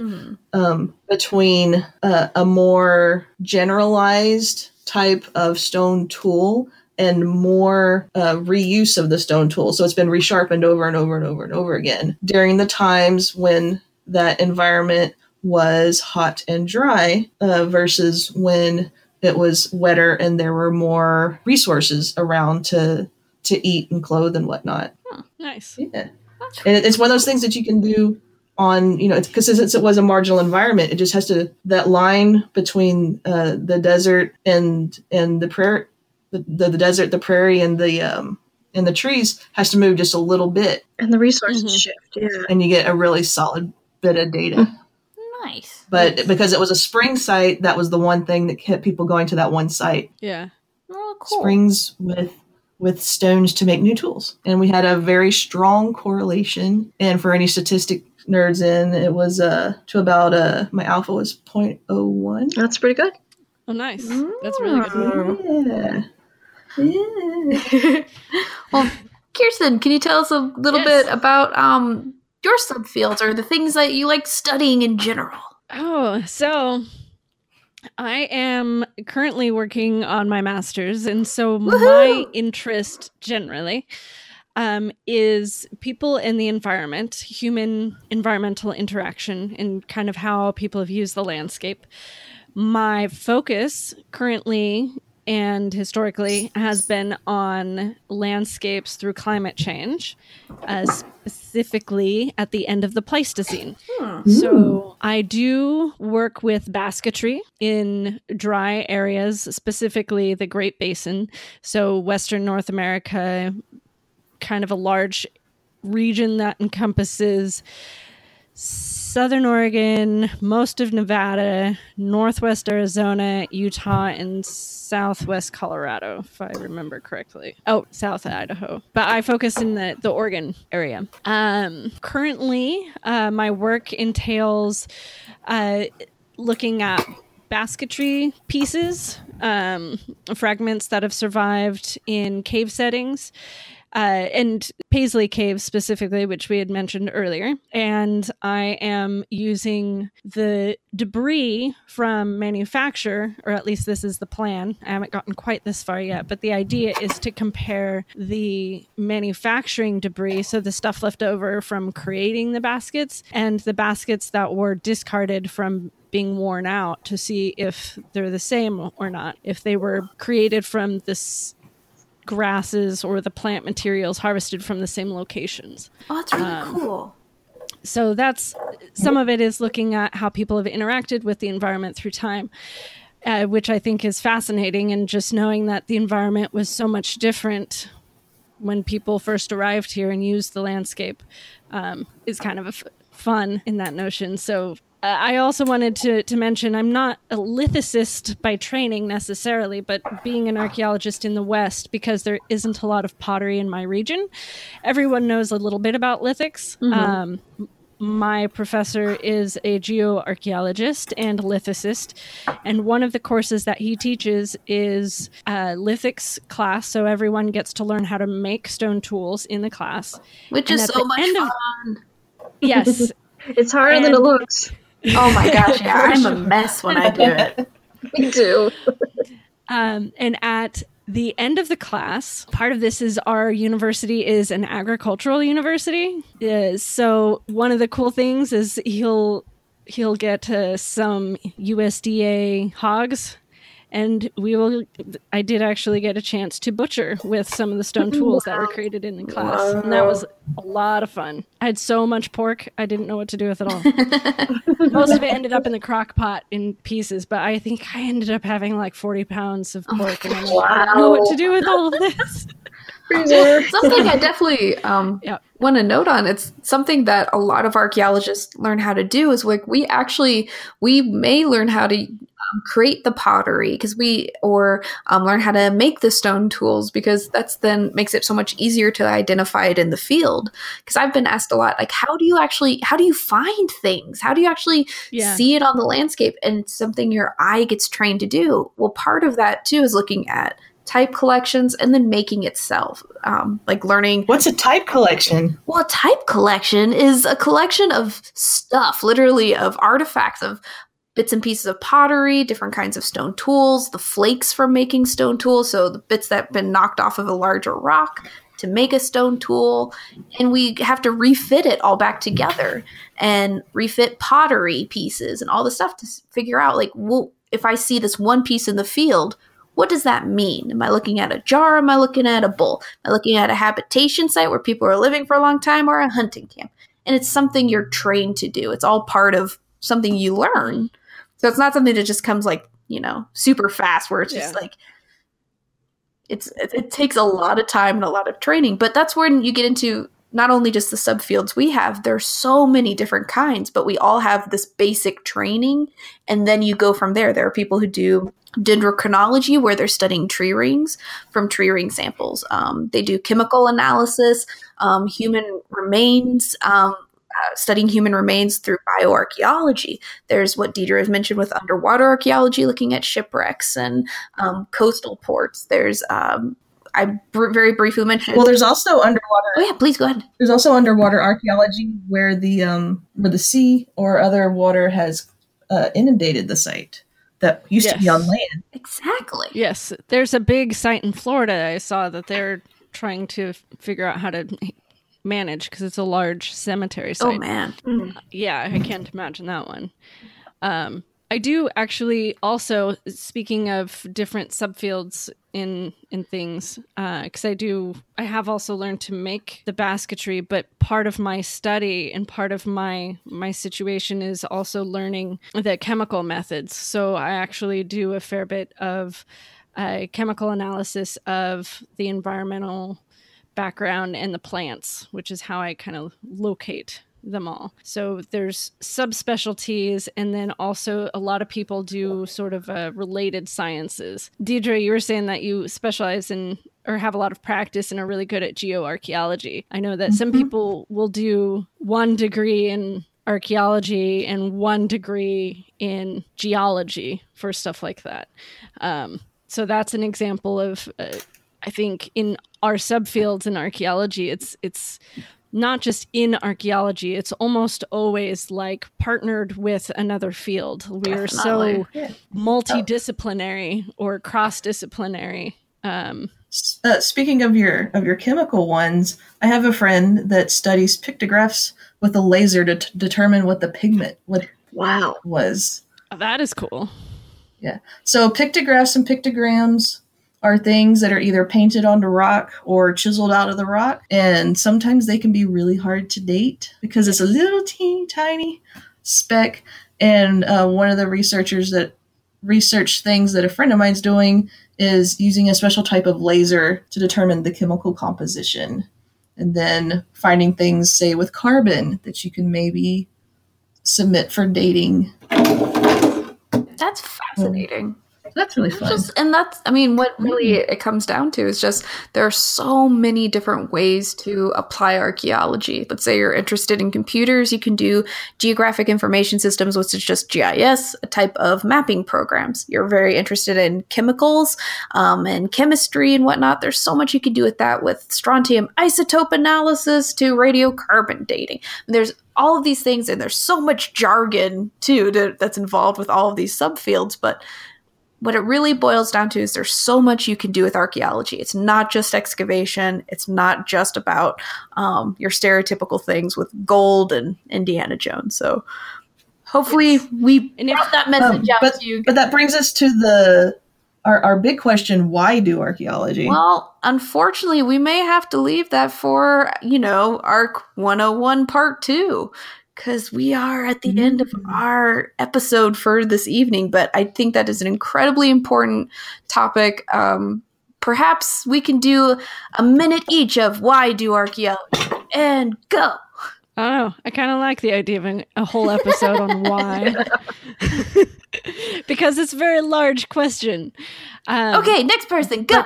between a more generalized type of stone tool and more reuse of the stone tool. So it's been resharpened over and over and over and over again during the times when that environment was hot and dry versus when it was wetter and there were more resources around to eat and clothe and whatnot. Nice. Yeah. And it's one of those things that you can do on, because since it was a marginal environment, it just has to, that line between the desert and the prairie, the desert, the prairie, and the trees has to move just a little bit. And the resources shift, yeah. And you get a really solid bit of data. Nice. But because it was a spring site, that was the one thing that kept people going to that one site. Yeah. Oh, cool. Springs with stones to make new tools. And we had a very strong correlation. And for any statistic nerds in, it was to about, my alpha was 0.01. That's pretty good. Oh, nice. That's really good. Yeah. Well, Kirsten, can you tell us a little bit about your subfields or the things that you like studying in general? Oh, so I am currently working on my master's, and so my interest generally is people in the environment, human environmental interaction, and kind of how people have used the landscape. My focus currently and historically has been on landscapes through climate change, specifically at the end of the Pleistocene. So I do work with basketry in dry areas, specifically the Great Basin. So Western North America, kind of a large region that encompasses Southern Oregon, most of Nevada, Northwest Arizona, Utah, and Southwest Colorado, if I remember correctly. Oh, South Idaho. But I focus in the Oregon area. Currently, my work entails looking at basketry pieces, fragments that have survived in cave settings, and Paisley Cave specifically, which we had mentioned earlier. And I am using the debris from manufacture, or at least this is the plan. I haven't gotten quite this far yet, but the idea is to compare the manufacturing debris, so the stuff left over from creating the baskets, and the baskets that were discarded from being worn out, to see if they're the same or not. If they were created from this grasses or the plant materials harvested from the same locations. Oh, that's really cool. So that's, some of it is looking at how people have interacted with the environment through time, which I think is fascinating. And just knowing that the environment was so much different when people first arrived here and used the landscape is kind of fun in that notion. So I also wanted to mention, I'm not a lithicist by training necessarily, but being an archaeologist in the West, because there isn't a lot of pottery in my region, everyone knows a little bit about lithics. My professor is a geoarchaeologist and lithicist, and one of the courses that he teaches is a lithics class, so everyone gets to learn how to make stone tools in the class. Which is so much fun. Yes. It's harder than it looks. Oh my gosh, yeah, I'm a mess when I do it. Me too. And at the end of the class, part of this is our university is an agricultural university. So one of the cool things is he'll get some USDA hogs, and I did actually get a chance to butcher with some of the stone tools that were created in the class. And that was a lot of fun. I had so much pork, I didn't know what to do with it all. Most of it ended up in the crock pot in pieces, but I think I ended up having like 40 pounds of pork, and I'm like, I don't know what to do with all of this. Something I definitely want to note on, it's something that a lot of archaeologists learn how to do, is like we may learn how to create the pottery learn how to make the stone tools, because that's then makes it so much easier to identify it in the field. Because I've been asked a lot, like, how do you find things? How do you actually see it on the landscape? And it's something your eye gets trained to do. Well, part of that too is looking at type collections and then making itself, like learning. What's a type collection? Well, a type collection is a collection of stuff, literally of artifacts, of bits and pieces of pottery, different kinds of stone tools, the flakes from making stone tools, so the bits that have been knocked off of a larger rock to make a stone tool. And we have to refit it all back together and refit pottery pieces and all the stuff to figure out, like, well, if I see this one piece in the field, what does that mean? Am I looking at a jar? Am I looking at a bowl? Am I looking at a habitation site where people are living for a long time, or a hunting camp? And it's something you're trained to do. It's all part of something you learn. So it's not something that just comes like, super fast, where it's just like, it takes a lot of time and a lot of training. But that's when you get into not only just the subfields we have, there's so many different kinds, but we all have this basic training. And then you go from there. There are people who do dendrochronology, where they're studying tree rings from tree ring samples. They do chemical analysis, human remains, studying human remains through bioarchaeology. There's what Deidre has mentioned with underwater archaeology, looking at shipwrecks and coastal ports. There's I very briefly mentioned. Well, there's also underwater. Oh yeah, please go ahead. There's also underwater archaeology where the sea or other water has inundated the site that used to be on land. Exactly. Yes, there's a big site in Florida I saw that they're trying to figure out how to manage, because it's a large cemetery site. Oh man. Yeah, I can't imagine that one. I do actually also, speaking of different subfields in things, because I have also learned to make the basketry, but part of my study and part of my situation is also learning the chemical methods. So I actually do a fair bit of chemical analysis of the environmental background and the plants, which is how I kind of locate them all. So there's subspecialties, and then also a lot of people do sort of related sciences. Deidre, you were saying that you specialize in or have a lot of practice and are really good at geoarchaeology. I know that some people will do 1 degree in archaeology and 1 degree in geology for stuff like that. So that's an example of, I think, in our subfields in archaeology, it's not just in archaeology, it's almost always like partnered with another field. We are so multidisciplinary or cross-disciplinary. Speaking of your chemical ones, I have a friend that studies pictographs with a laser to determine what the pigment was. Oh, that is cool. Yeah. So pictographs and pictograms are things that are either painted onto rock or chiseled out of the rock. And sometimes they can be really hard to date because it's a little teeny tiny speck. And one of the researchers that research things that a friend of mine's doing is using a special type of laser to determine the chemical composition. And then finding things, say, with carbon that you can maybe submit for dating. That's fascinating. That's really fun. What really it comes down to is just there are so many different ways to apply archaeology. Let's say you're interested in computers, you can do geographic information systems, which is just GIS, a type of mapping programs. You're very interested in chemicals and chemistry and whatnot. There's so much you can do with that, with strontium isotope analysis to radiocarbon dating. There's all of these things, and there's so much jargon too that's involved with all of these subfields, but what it really boils down to is there's so much you can do with archaeology. It's not just excavation. It's not just about your stereotypical things with gold and Indiana Jones. So hopefully we brought that message out to you. But that brings us to our big question, why do archaeology? Well, unfortunately, we may have to leave that for, ARC 101 Part 2. Because we are at the end of our episode for this evening, but I think that is an incredibly important topic. Perhaps we can do a minute each of why do archaeology, and go. Oh, I kind of like the idea of a whole episode on why. Because it's a very large question. Okay, next person, go.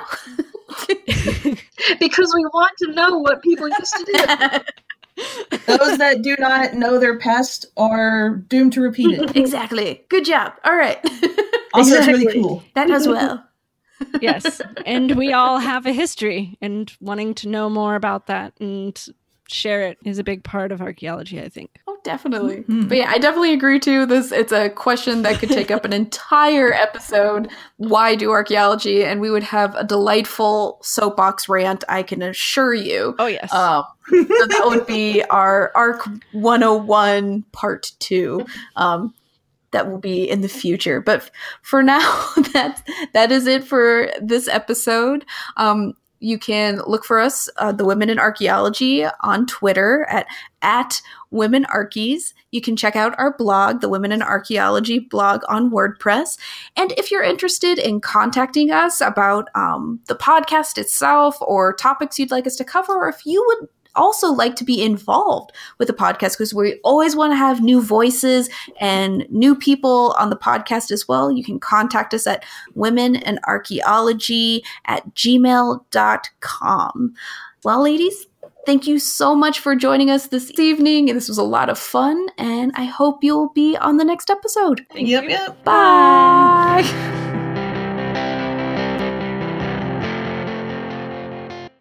Because we want to know what people used to do. Those that do not know their past are doomed to repeat it. Exactly. Good job. All right. Also, it's really cool. That goes well. Yes. And we all have a history, and wanting to know more about that and share it is a big part of archaeology, I think. Oh, definitely. But yeah, I definitely agree too. It's a question that could take up an entire episode. Why do archaeology? And we would have a delightful soapbox rant, I can assure you. Oh, yes. So that would be our ARC 101 Part 2. That will be in the future. But for now, that is it for this episode. You can look for us, the Women in Archaeology, on Twitter at Women Archies. You can check out our blog, the Women in Archaeology blog on WordPress. And if you're interested in contacting us about the podcast itself or topics you'd like us to cover, or if you would also like to be involved with the podcast, because we always want to have new voices and new people on the podcast as well, you can contact us at womenandarchaeology@gmail.com. Well, ladies, thank you so much for joining us this evening. This was a lot of fun, and I hope you'll be on the next episode. Yep. Bye.